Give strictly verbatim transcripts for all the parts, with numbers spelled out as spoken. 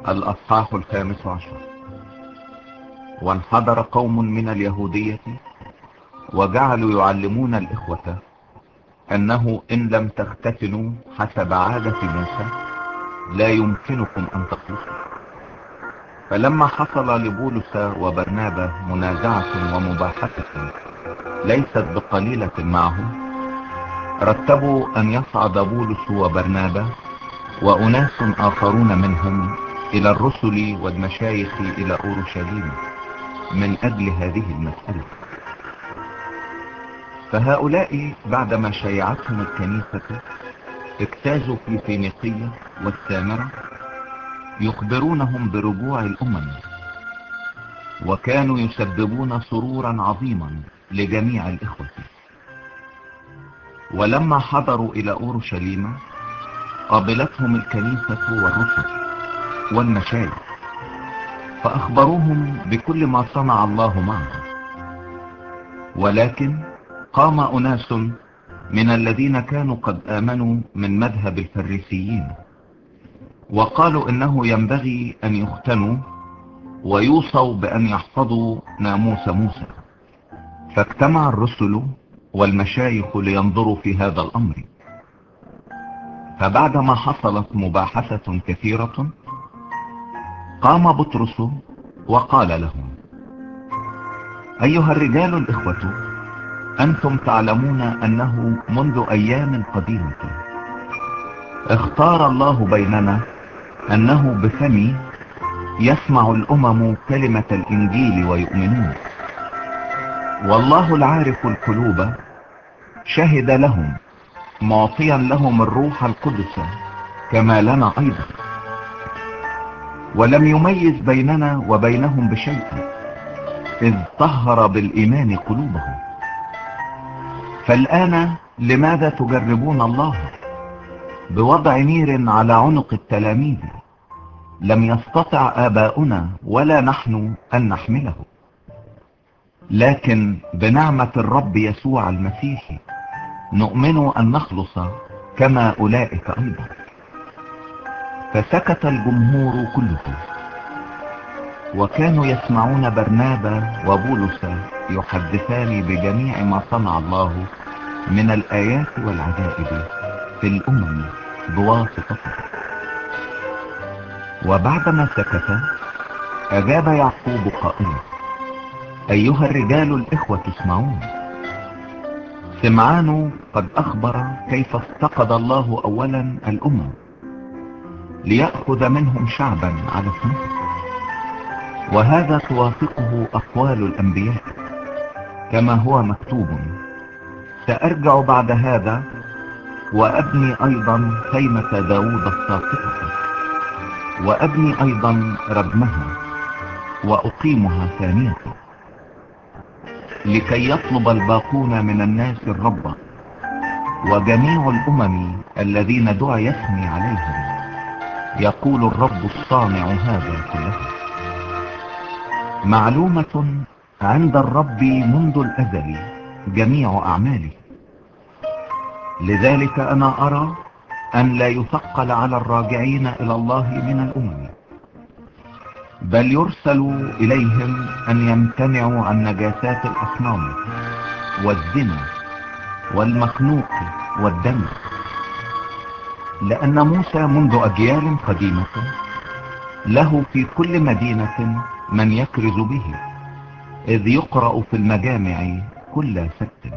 الأصحاح الخامس عشر. وانحدر قوم من اليهودية وجعلوا يعلمون الإخوة أنه إن لم تختتنوا حسب عادة موسى لا يمكنكم أن تخلصوا. فلما حصل لبولس وبرنابا منازعة ومباحثة ليست بقليلة معهم، رتبوا أن يصعد بولس وبرنابا وأناس آخرون منهم إلى الرسل والمشايخ إلى أورشليم من أجل هذه المسألة. فهؤلاء بعدما شيعتهم الكنيسة اجتازوا في فينيقية والسامرة يخبرونهم برجوع الأمم، وكانوا يسببون سرورا عظيما لجميع الإخوة. ولما حضروا إلى أورشليم قابلتهم الكنيسة والرسل والمشايخ فأخبروهم بكل ما صنع الله معهم. ولكن قام أناس من الذين كانوا قد آمنوا من مذهب الفريسيين وقالوا إنه ينبغي أن يختنوا ويوصوا بأن يحفظوا ناموس موسى. فاجتمع الرسل والمشايخ لينظروا في هذا الأمر. فبعدما حصلت مباحثة كثيرة قام بطرس وقال لهم: أيها الرجال الإخوة، أنتم تعلمون أنه منذ أيام قديمة اختار الله بيننا أنه بفمي يسمع الأمم كلمة الإنجيل ويؤمنون، والله العارف القلوب شهد لهم معطيا لهم الروح القدس كما لنا أيضا، ولم يميز بيننا وبينهم بشيء إذ طهر بالإيمان قلوبهم. فالآن لماذا تجربون الله بوضع نير على عنق التلاميذ لم يستطع آباؤنا ولا نحن أن نحمله؟ لكن بنعمة الرب يسوع المسيح نؤمن أن نخلص كما أولئك أيضا. فسكت الجمهور كله، وكانوا يسمعون برنابا وبولس يحدثان بجميع ما صنع الله من الآيات والعجائب في الأمم بواسطته. وبعدما سكت أجاب يعقوب قائلا: أيها الرجال الإخوة اسمعون. سمعان قد أخبر كيف افتقد الله أولا الأمم ليأخذ منهم شعبا على اسمه، وهذا توافقه أقوال الأنبياء كما هو مكتوب: سأرجع بعد هذا وأبني أيضا خيمة داود الساقطة، وأبني أيضا ردمها وأقيمها ثانية، لكي يطلب الباقون من الناس الرب وجميع الأمم الذين دعي اسمي عليهم، يقول الرب الصانع هذا كله. معلومة عند الرب منذ الأزل جميع أعماله، لذلك أنا أرى أن لا يثقل على الراجعين إلى الله من الأمم، بل يرسل إليهم أن يمتنعوا عن نجاسات الأصنام والزنا والمخنوق والدم، لأن موسى منذ أجيال قديمة له في كل مدينة من يكرز به، إذ يقرأ في المجامع كل سبت.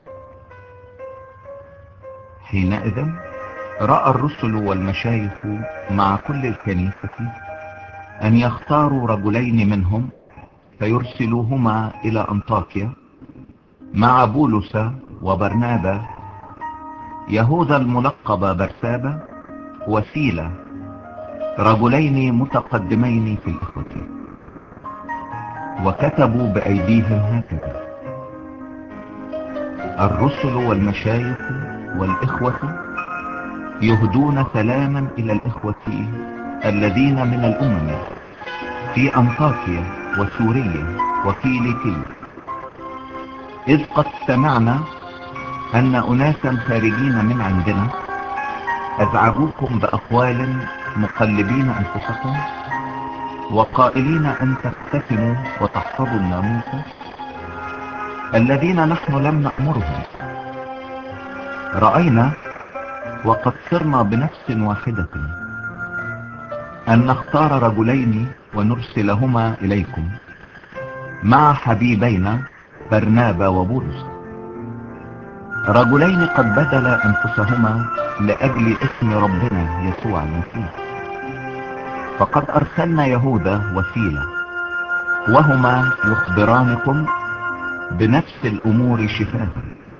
حينئذ رأى الرسل والمشايخ مع كل الكنيسة أن يختاروا رجلين منهم فيرسلوهما إلى أنطاكيا مع بولس وبرنابا، يهوذا الملقب برسابا وسيلة، رجلين متقدمين في الإخوة. وكتبوا بأيديهم هكذا: الرسل والمشايخ والإخوة يهدون سلاما إلى الإخوة الذين من الأمم في أنطاكيا وسوريا وكيليكية، إذ قد سمعنا أن أناسا خارجين من عندنا أزعجوكم بأقوال مقلبين أنفسكم وقائلين أن تختتموا وتحفظوا الناموس الذين نحن لم نأمرهم. رأينا وقد صرنا بنفس واحدة أن نختار رجلين ونرسلهما إليكم مع حبيبينا برنابا وبولس، رجلين قد بذل أنفسهما لأجل اسم ربنا يسوع المسيح. فقد أرسلنا يهوذا وسيلة، وهما يخبرانكم بنفس الأمور شفاها،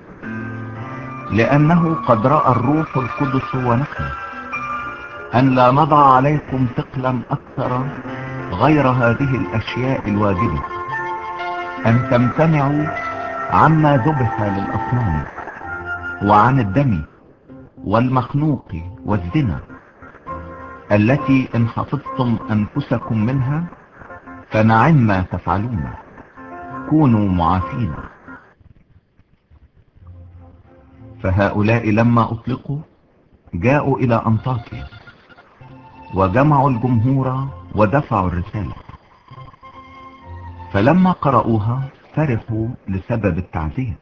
لأنه قد رأى الروح القدس ونحن أن لا نضع عليكم ثقلا أكثر غير هذه الأشياء الواجبة، أن تمتنعوا عما ذبح للأصنام وعن الدم والمخنوق والزنا، التي إن حفظتم أنفسكم منها فنعم ما تفعلون، كونوا معافين. فهؤلاء لما أطلقوا جاءوا إلى أنطاكيا وجمعوا الجمهور ودفعوا الرسالة، فلما قرأوها فرحوا لسبب التعزية.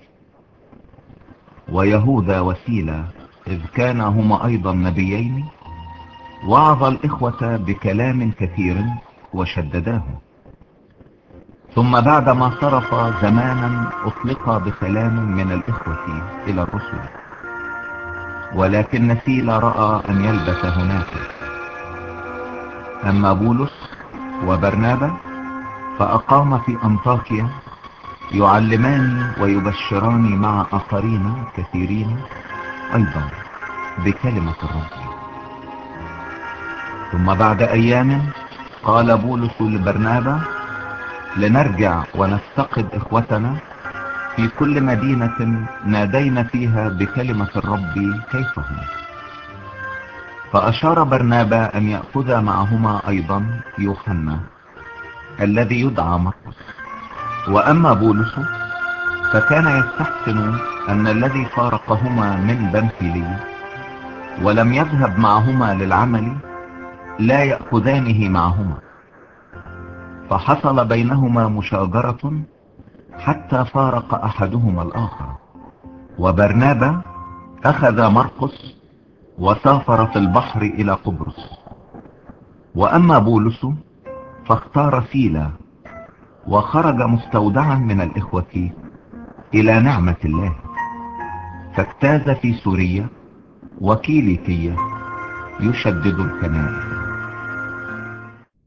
ويهوذا وسيلة إذ كانا هما أيضا نبيين وعظ الإخوة بكلام كثير وشدداه. ثم بعدما صرف زمانا أطلق بسلام من الإخوة إلى الرسل، ولكن سيلة رأى أن يلبس هناك. أما بولس وبرنابا فأقام في أنطاكيا يعلمان ويبشران مع آخرين كثيرين أيضا بكلمة الرب. ثم بعد أيام قال بولس لبرنابا لنرجع ونفتقد إخوتنا في كل مدينة نادينا فيها بكلمة الرب كيف هم. فأشار برنابا أن يأخذ معهما أيضا يوحنا الذي يدعى مرقس. وأما بولس فكان يستحسن أن الذي فارقهما من بنفيلي ولم يذهب معهما للعمل لا يأخذانه معهما. فحصل بينهما مشاجرة حتى فارق أحدهما الآخر. وبرنابا أخذ مرقس وسافر في البحر إلى قبرص. وأما بولس فاختار سيلا وخرج مستودعا من الإخوة إلى نعمة الله، فاجتاز في سوريا وكيليكية يشدد الكنائس.